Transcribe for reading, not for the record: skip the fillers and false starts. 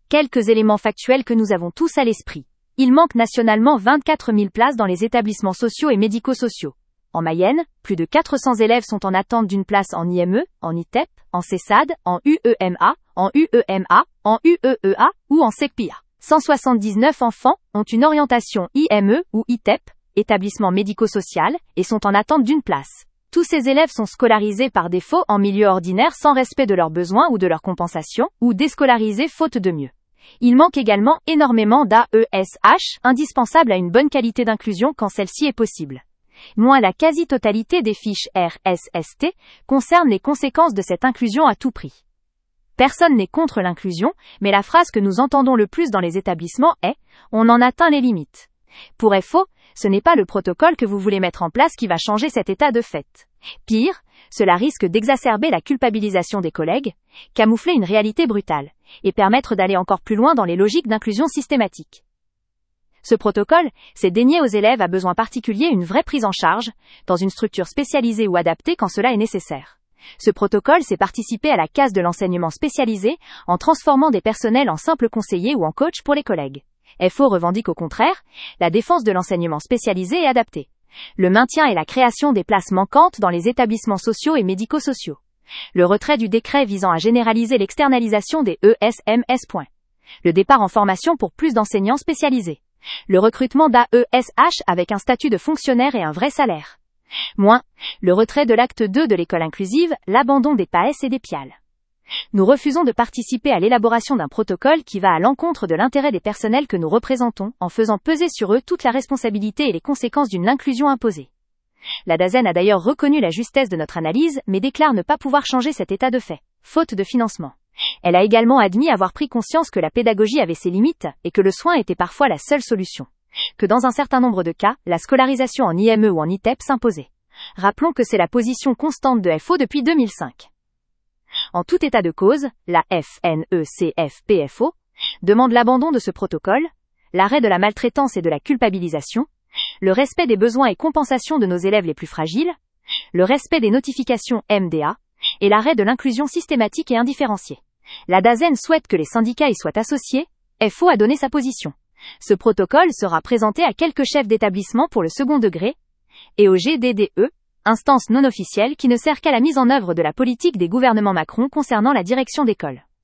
Quelques éléments factuels que nous avons tous à l'esprit. Il manque nationalement 24 000 places dans les établissements sociaux et médico-sociaux. En Mayenne, plus de 400 élèves sont en attente d'une place en IME, en ITEP, en CESAD, en UEMA, en UEMA, en UEEA ou en SECPIA. 179 enfants ont une orientation IME ou ITEP, établissement médico-social, et sont en attente d'une place. Tous ces élèves sont scolarisés par défaut en milieu ordinaire sans respect de leurs besoins ou de leur compensation, ou déscolarisés faute de mieux. Il manque également énormément d'AESH, indispensables à une bonne qualité d'inclusion quand celle-ci est possible. Moins la quasi-totalité des fiches RSST concernent les conséquences de cette inclusion à tout prix. Personne n'est contre l'inclusion, mais la phrase que nous entendons le plus dans les établissements est « on en atteint les limites ». Pour FO, ce n'est pas le protocole que vous voulez mettre en place qui va changer cet état de fait. Pire, cela risque d'exacerber la culpabilisation des collègues, camoufler une réalité brutale, et permettre d'aller encore plus loin dans les logiques d'inclusion systématique. Ce protocole, c'est dénier aux élèves à besoins particuliers une vraie prise en charge, dans une structure spécialisée ou adaptée quand cela est nécessaire. Ce protocole, c'est participer à la casse de l'enseignement spécialisé, en transformant des personnels en simples conseillers ou en coachs pour les collègues. FO revendique au contraire la défense de l'enseignement spécialisé et adapté, le maintien et la création des places manquantes dans les établissements sociaux et médico-sociaux, le retrait du décret visant à généraliser l'externalisation des ESMS. Le départ en formation pour plus d'enseignants spécialisés, le recrutement d'AESH avec un statut de fonctionnaire et un vrai salaire. Moins, le retrait de l'acte 2 de l'école inclusive, l'abandon des PAES et des PIAL. Nous refusons de participer à l'élaboration d'un protocole qui va à l'encontre de l'intérêt des personnels que nous représentons, en faisant peser sur eux toute la responsabilité et les conséquences d'une inclusion imposée. La DAZEN a d'ailleurs reconnu la justesse de notre analyse, mais déclare ne pas pouvoir changer cet état de fait, faute de financement. Elle a également admis avoir pris conscience que la pédagogie avait ses limites, et que le soin était parfois la seule solution. Que dans un certain nombre de cas, la scolarisation en IME ou en ITEP s'imposait. Rappelons que c'est la position constante de FO depuis 2005. En tout état de cause, la FNECF-PFO demande l'abandon de ce protocole, l'arrêt de la maltraitance et de la culpabilisation, le respect des besoins et compensations de nos élèves les plus fragiles, le respect des notifications MDA, et l'arrêt de l'inclusion systématique et indifférenciée. La DAZEN souhaite que les syndicats y soient associés, FO a donné sa position. Ce protocole sera présenté à quelques chefs d'établissement pour le second degré, et au GDDE, instance non officielle qui ne sert qu'à la mise en œuvre de la politique des gouvernements Macron concernant la direction d'école.